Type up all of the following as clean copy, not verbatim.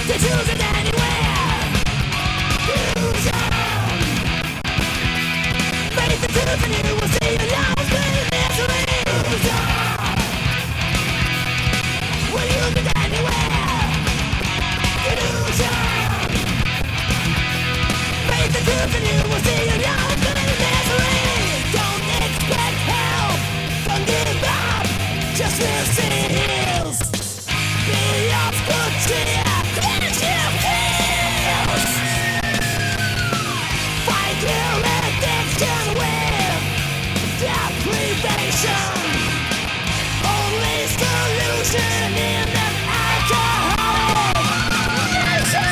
choose it anywhere. Illusion. Faith and truth, and you will see your love's been misery. Illusion. Will you get anywhere? Illusion. Faith and truth, and you will see your love's been misery. Don't expect help. Don't give up. Just receive heals. Be of good cheer. Only solution in an alcoholic nation.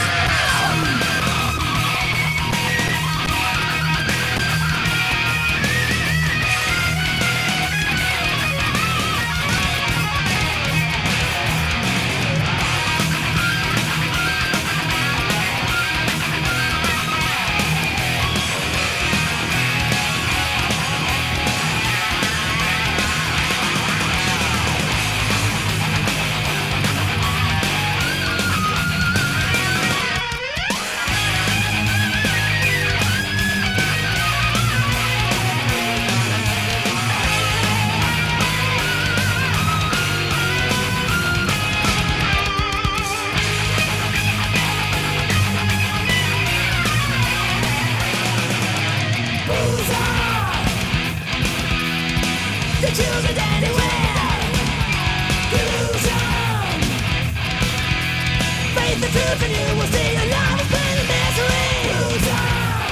To choose it anywhere. Illusion. Faith and truth, and you will see your love has been misery. Illusion.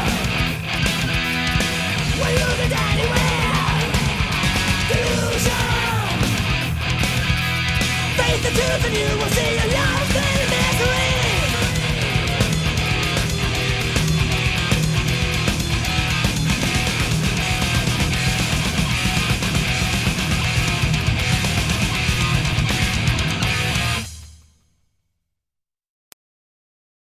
Will you get anywhere? Illusion. Faith and truth, and you will see your